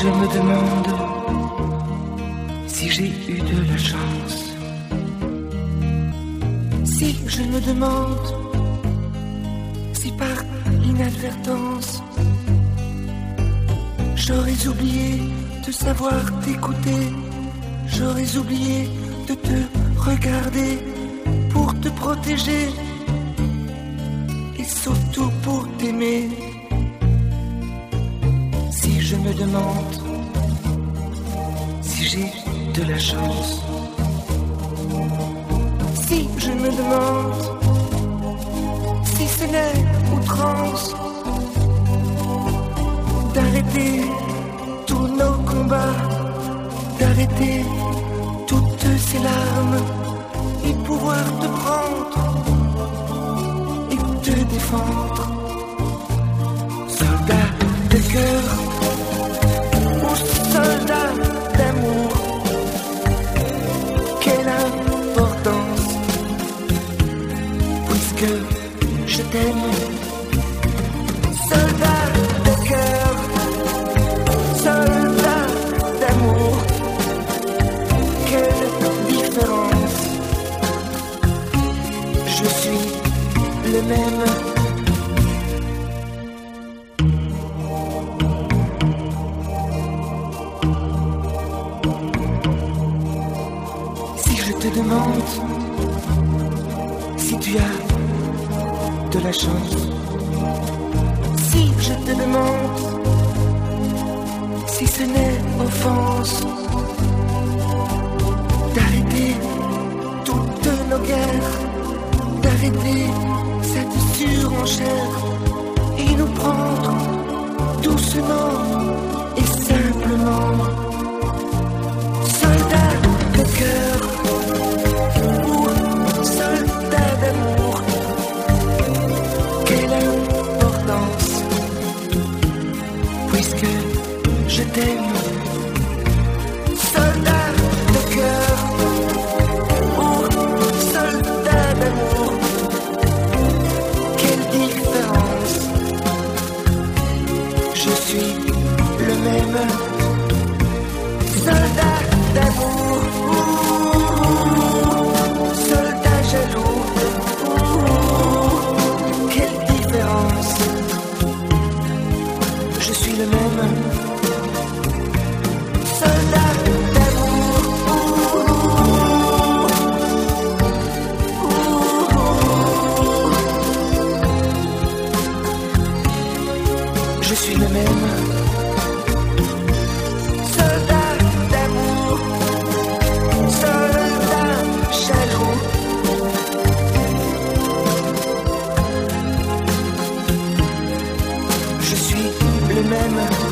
je me demande si j'ai eu de la chance, si je me demande si par inadvertance j'aurais oublié de savoir t'écouter, j'aurais oublié de te regarder pour te protéger et surtout pour t'aimer. Si je me demande si j'ai de la chance, si je me demande si ce n'est outrance d'arrêter tous nos combats, d'arrêter toutes ces larmes et pouvoir te prendre et te défendre. Soldat de cœur ou soldat d'amour, quelle importance, puisque je t'aime. Soldat de cœur, soldat d'amour, quelle différence. Je suis le même. Si je te demande si tu as de la chance, si je te demande si ce n'est offense d'arrêter toutes nos guerres, d'arrêter cette surenchère et nous prendre doucement et simplement. Soldat de cœur ou soldat d'amour, quelle importance, puisque je t'aime. Soldat de cœur ou soldat d'amour, quelle différence. Je suis le même. Soldat d'amour, soldat jaloux, quelle différence. Je suis le même. Soldat d'amour, je suis le même. Soldat d'amour, soldat jaloux, je suis le même.